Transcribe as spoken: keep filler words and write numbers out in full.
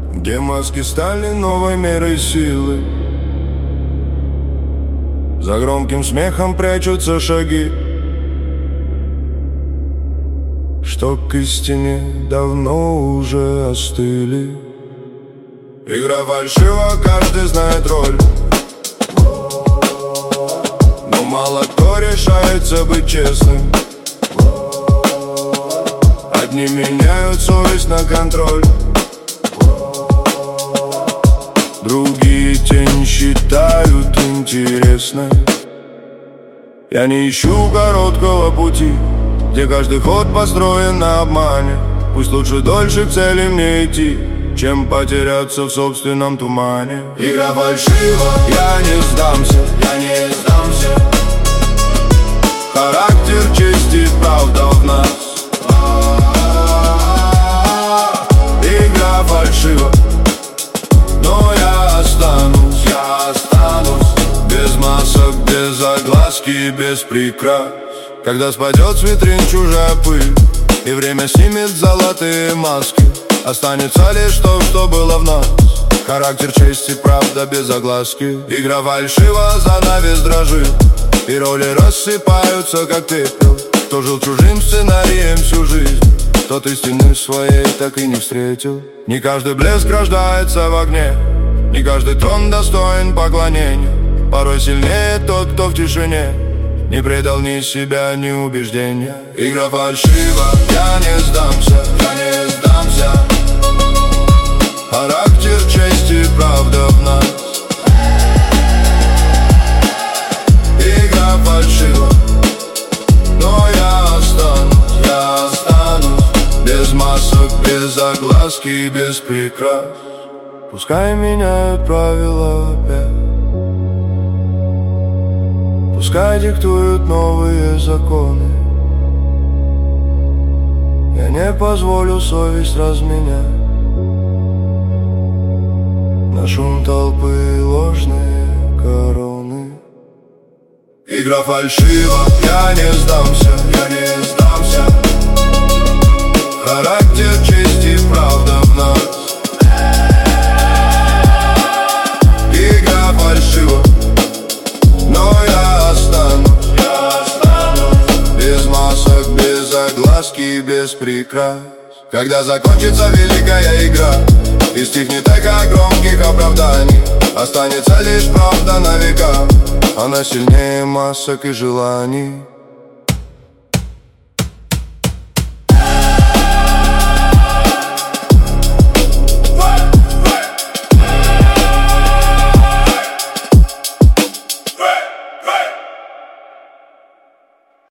где маски стали новой мерой силы. За громким смехом прячутся шаги, что к истине давно уже остыли. Игра фальшива, каждый знает роль, но мало кто решается быть честным. Одни меняют совесть на контроль, другие тень считают интересной. Я не ищу короткого пути, где каждый ход построен на обмане. Пусть лучше дольше к цели мне идти, чем потеряться в собственном тумане. Игра фальшива, я не сдамся, я не сдамся. Характер, честь и правда в нас. Игра фальшива, но я останусь, я останусь. Без масок, без огласки, без прикрас. Когда спадет с витрин чужая пыль, и время снимет золотые маски, останется лишь то, что было в нас. Характер, честь и правда без огласки. Игра фальшива, занавес дрожит, и роли рассыпаются, как пепел. Кто жил чужим сценарием всю жизнь, тот истины своей так и не встретил. Не каждый блеск рождается в огне, не каждый трон достоин поклонения. Порой сильнее тот, кто в тишине не предал ни себя, ни убеждения. Игра фальшива, я не сдамся, я не сдамся. Характер, честь и правда в нас. Игра фальшива, но я останусь, я останусь. Без масок, без огласки, без прикрас. Пускай меняют правила опять, пускай диктуют новые законы. Я не позволю совесть разменять на шум толпы и ложные короны. Игра фальшива, я не сдамся, я не сдамся. Характер, честь и правда в нас. Игра фальшива, но я останусь, я останусь. Без масок, без огласки, без прикрас. Когда закончится великая игра и стихнет эхо громких оправданий, останется лишь правда на века. Она сильнее масок и желаний.